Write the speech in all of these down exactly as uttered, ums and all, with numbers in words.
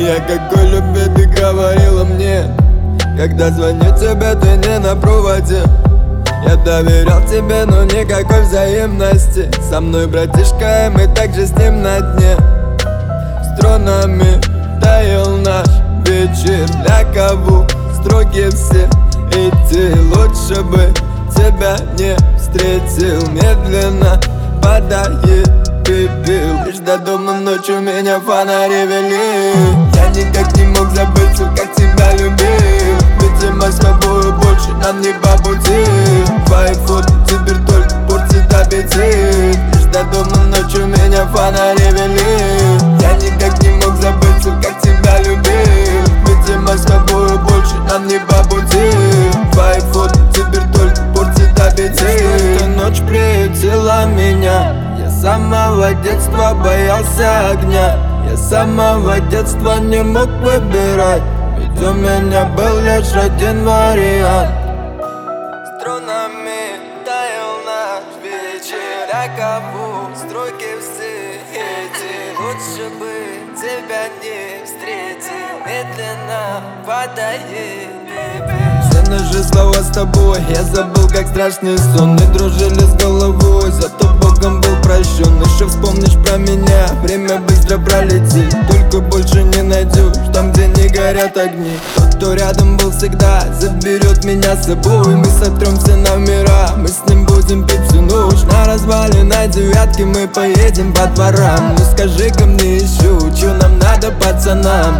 Я какой любви ты говорила мне, когда звоню тебе, ты не на проводе. Я доверял тебе, но никакой взаимности. Со мной, братишка, и мы также с ним на дне. Струнами таял наш вечер. Для кого строки все эти? Лучше бы тебя не встретил. Медленно падает пепел. Лишь до дома ночью меня фонари вели. Я никак не мог забыть все, как тебя любил. Видимо, с тобой больше нам не по пути. Твои фото теперь только портит аппетит. Лишь до дома ночью меня фонари вели. Я никак не мог забыть все, как тебя любил. Видимо, с тобой больше нам не по пути. Твои фото теперь только портит аппетит. Эта ночь приютила меня. Я с самого детства боялся огня. Я с самого детства не мог выбирать, ведь у меня был лишь один вариант. Струнами таял наш вечер. Я кого строки все эти? Лучше бы тебя не встретил. Медленно падает пепел. Все наши слова с тобой я забыл, как страшный сон. Мы дружили с головой, зато Богом был прощен. Еще вспомнишь про меня, время быстро пролетит. Только больше не найдешь там, где не горят огни. Тот, кто рядом был всегда, заберет меня с собой. Мы сотрем все номера, мы с ним будем пить всю ночь. На развалиной девятке мы поедем по дворам. Ну скажи-ка мне еще, че нам надо, пацанам?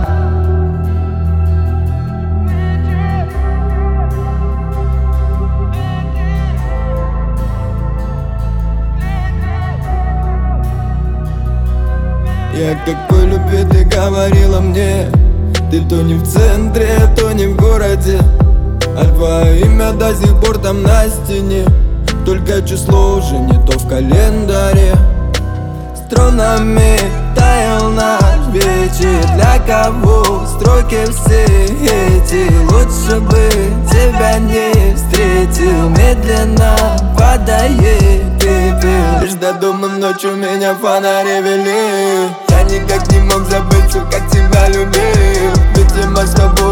Я какой любви ты говорила мне. Ты то не в центре, то не в городе, а твое имя до сих пор там на стене. Только число уже не то в календаре. Струнами таял наш вечер. Для кого строки все эти? Лучше бы тебя не встретил. Медленно падает пепел. Лишь до дома ночью меня фонари вели. Я никак не мог забыть все, как тебя любил. Видимо, с тобой